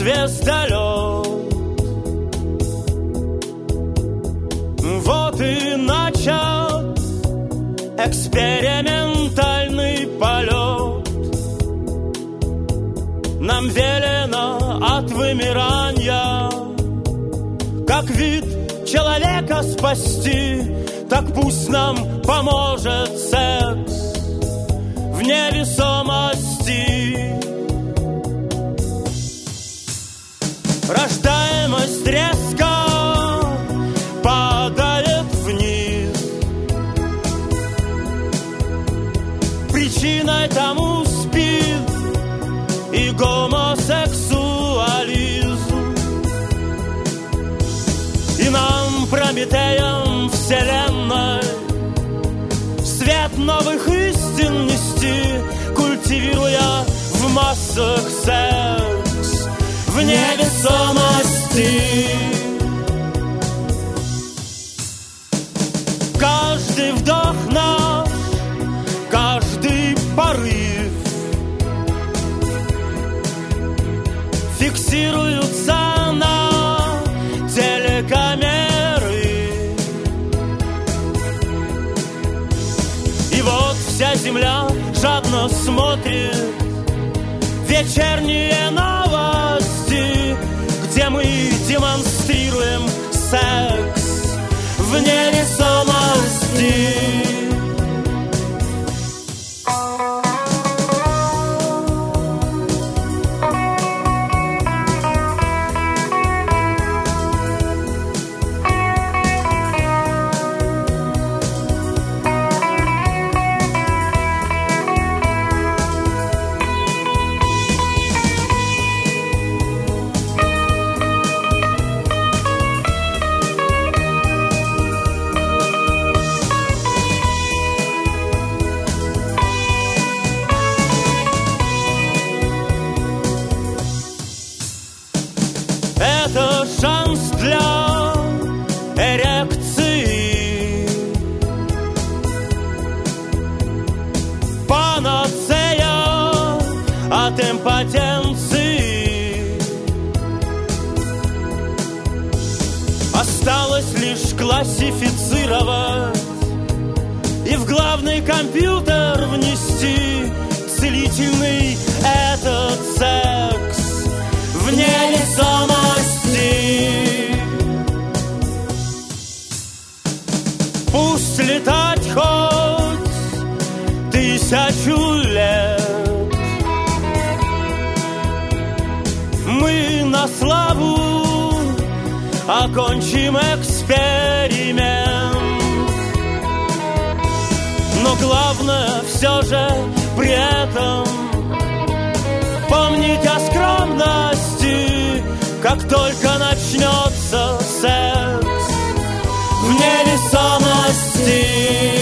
звездолет. Вот и начат экспериментальный полет. Нам велено от вымирания, как вид человека спасти, так пусть нам поможет секс в невесомости. Рождаемость резко падает вниз. Причиной тому СПИД и гомосексуализм. И нам, Прометеям вселенной, свет новых истин нести, культивируя в массах секс в невесомости. Каждый вдох наш, каждый порыв фиксируются на телекамеры. И вот вся земля жадно смотрит вечерние новости, где мы демонстрируем секс в невесомости. Это шанс для эрекции, панацея от импотенции. Осталось лишь классифицировать и в главный компьютер внести целительный этот секс в невесомости. Пусть летать хоть 1000 лет, мы на славу окончим эксперимент. Но главное все же при этом помнить о скромности, как только начнется секс в невесомости.